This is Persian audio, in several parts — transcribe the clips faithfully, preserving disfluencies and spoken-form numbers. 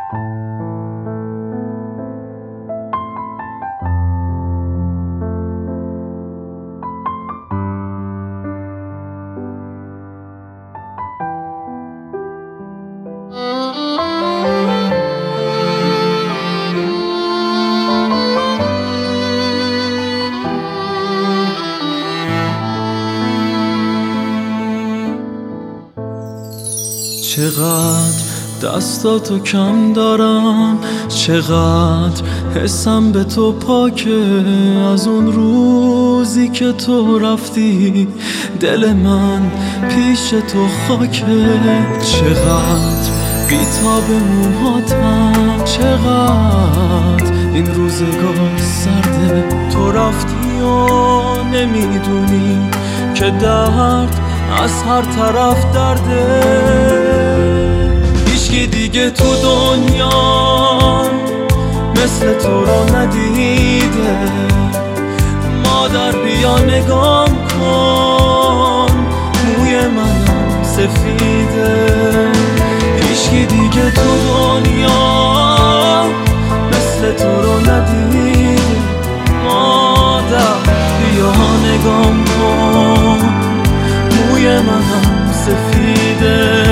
چقدر دستاتو کم دارم، چقدر حسم به تو پاکه. از اون روزی که تو رفتی دل من پیش تو خاکه. چقدر بیتاب موهاتم، چقدر این روزگار سرده. تو رفتی و نمیدونی که درد از هر طرف درده. هیچکی دیگه تو دنیا مثل تو رو ندیده. مادر بیا نگام کن، موی منم سفیده. هیچکی دیگه تو دنیا مثل تو رو ندیده. مادر بیا نگام کن، موی منم سفیده.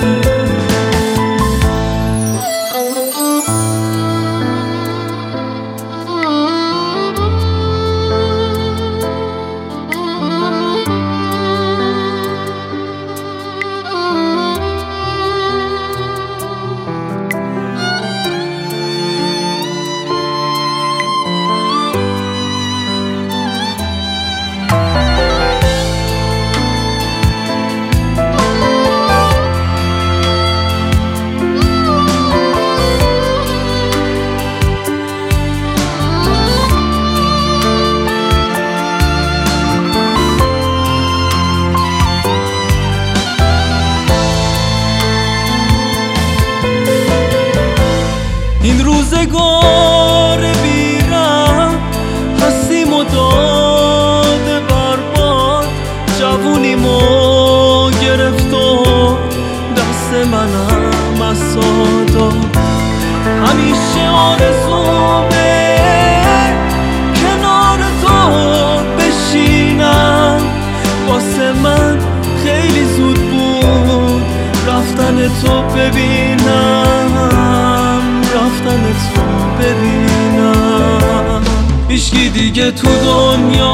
این روزگار بیرم هستیم و داده برباد. جوونیمو گرفت و دست منم از ساداد. همیشه آرزومه کنار تو بشینم. واسه من خیلی زود بود رفتن تو ببینم، رفتن تو ببینم. هیچکی دیگه تو دنیا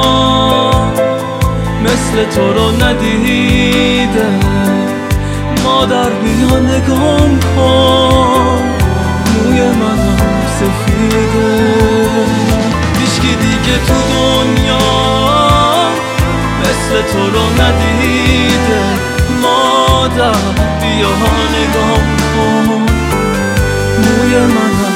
مثل تو رو ندیده. مادر بیا نگام کن، موی منم سفیده. هیچکی دیگه تو دنیا مثل تو رو ندیده. مادر بیا نگام کن، موی منم